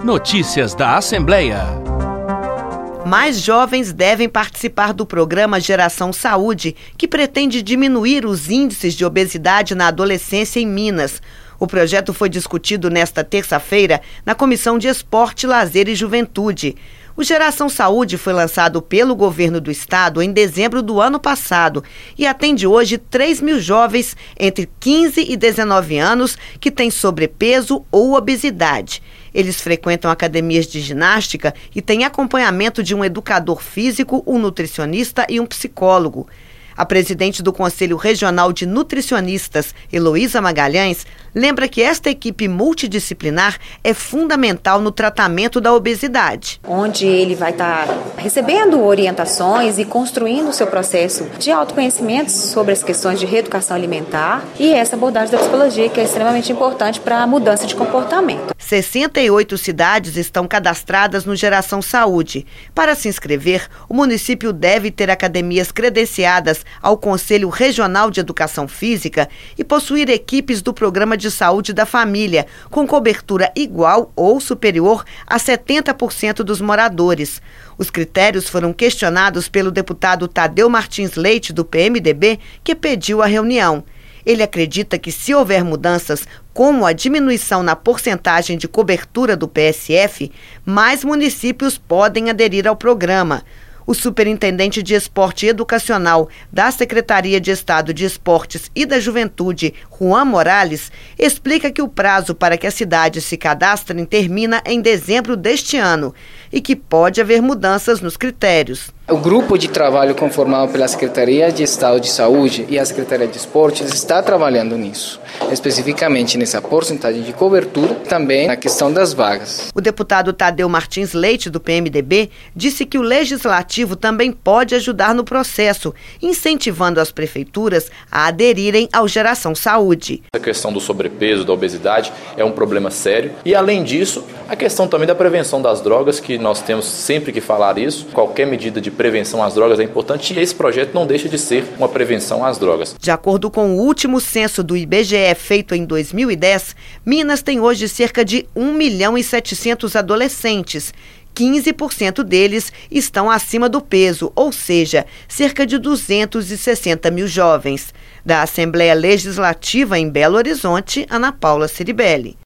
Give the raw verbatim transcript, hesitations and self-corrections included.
Notícias da Assembleia. Mais jovens devem participar do programa Geração Saúde, que pretende diminuir os índices de obesidade na adolescência em Minas. O projeto foi discutido nesta terça-feira na Comissão de Esporte, Lazer e Juventude. O Geração Saúde foi lançado pelo governo do estado em dezembro do ano passado e atende hoje três mil jovens entre quinze e dezenove anos que têm sobrepeso ou obesidade. Eles frequentam academias de ginástica e têm acompanhamento de um educador físico, um nutricionista e um psicólogo. A presidente do Conselho Regional de Nutricionistas, Heloísa Magalhães, lembra que esta equipe multidisciplinar é fundamental no tratamento da obesidade. Onde ele vai estar recebendo orientações e construindo o seu processo de autoconhecimento sobre as questões de reeducação alimentar e essa abordagem da psicologia, que é extremamente importante para a mudança de comportamento. sessenta e oito cidades estão cadastradas no Geração Saúde. Para se inscrever, o município deve ter academias credenciadas ao Conselho Regional de Educação Física e possuir equipes do Programa de Saúde da Família, com cobertura igual ou superior a setenta por cento dos moradores. Os critérios foram questionados pelo deputado Tadeu Martins Leite, do P M D B, que pediu a reunião. Ele acredita que, se houver mudanças, como a diminuição na porcentagem de cobertura do P S F, mais municípios podem aderir ao programa. O superintendente de esporte educacional da Secretaria de Estado de Esportes e da Juventude, Juan Morales, explica que o prazo para que as cidades se cadastrem termina em dezembro deste ano e que pode haver mudanças nos critérios. O grupo de trabalho conformado pela Secretaria de Estado de Saúde e a Secretaria de Esportes está trabalhando nisso, especificamente nessa porcentagem de cobertura, também na questão das vagas. O deputado Tadeu Martins Leite, do P M D B, disse que o Legislativo também pode ajudar no processo, incentivando as prefeituras a aderirem ao Geração Saúde. A questão do sobrepeso, da obesidade, é um problema sério. E, além disso, a questão também da prevenção das drogas, que nós temos sempre que falar isso. Qualquer medida de prevenção às drogas é importante e esse projeto não deixa de ser uma prevenção às drogas. De acordo com o último censo do I B G E feito em dois mil e dez, Minas tem hoje cerca de um milhão e setecentos adolescentes. quinze por cento deles estão acima do peso, ou seja, cerca de duzentos e sessenta mil jovens. Da Assembleia Legislativa em Belo Horizonte, Ana Paula Ciribelli.